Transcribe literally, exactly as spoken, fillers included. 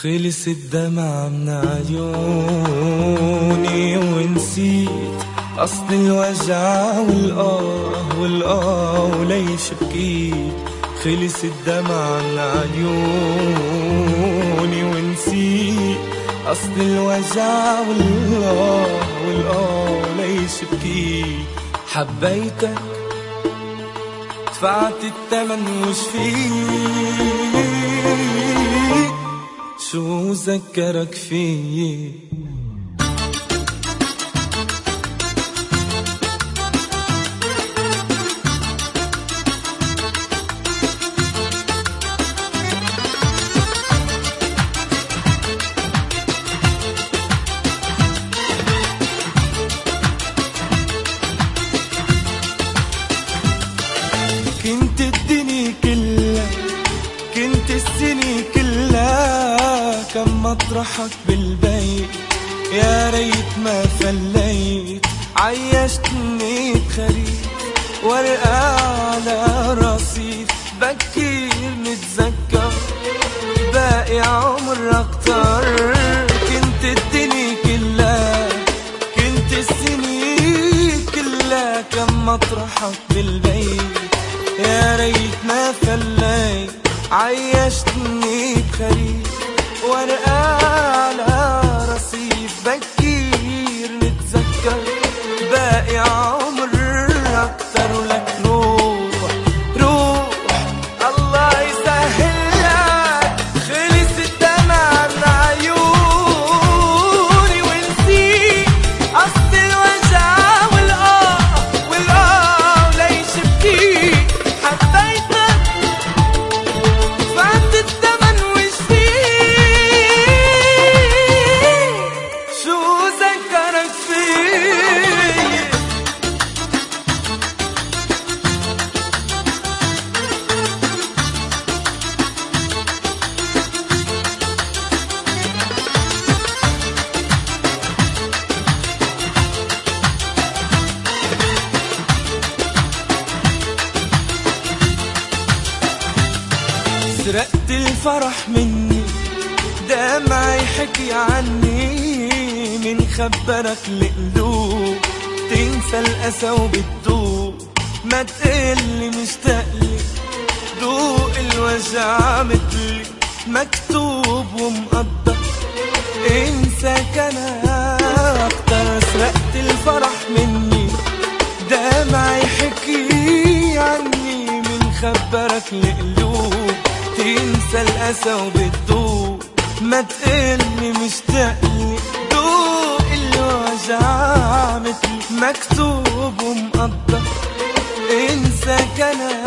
خلص الدمع من عيوني ونسيت أصل الوجع والآه والآه وليش بكيت. خلص الدمع من عيوني ونسيت أصل الوجع والآه والآه وليش بكيت. حبيتك دفعت التمن وش فيك، شو ذكرك فيي. كنت الدنيا كلها، كنت السنة كلها، كم مطرحك بالبيت يا ريت ما فليت. عيشتني بخريف ورقة على رصيف، بكير نتذكر باقي عمر أكتر. كنت الدنيا كلها، كنت السنة كلها، كم مطرحك بالبيت يا ريت ما فليت. عيشتني بخريف ورقة على رصيف، بكير نتذكر باقي عمر أكتر. ولك روح روح الله يسهلك، خلص الدمع من عيوني ونسيت أصل الوجع والآه والآه وليش بكيت. حبيتك دفعت التمن وش فيك، شو ذكرك فيي. سرقت الفرح مني، دمعي حكي عني، من خبرك القلوب تنسى الأسى وبتدوب. ما تقلي مشتاقلي، دوق الوجع مثلي، مكتوب ومقدر، انساك انا اكتر. سرقت الفرح مني، دمعي حكي عني، من خبرك القلوب تنسى الأسى وبتدوب. ما تقلي مشتاقلي، دوق الوجع مثلي، مكتوب ومقدر، انساك انا